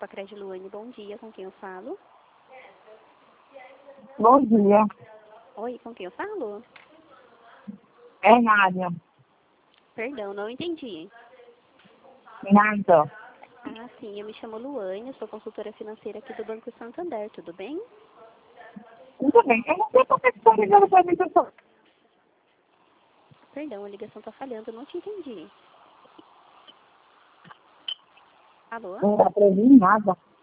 Facred Luane, bom dia, com quem eu falo? Bom dia. Oi, com quem eu falo? É Nádia. Perdão, não entendi. Nádia. Ah, sim, eu me chamo Luane, eu sou consultora financeira aqui do Banco Santander, tudo bem? Tudo bem. Eu não sei por que você está ligando para mim, pessoal. Perdão, a ligação tá falhando, eu não te entendi. Alô? Não dá para ouvir nada.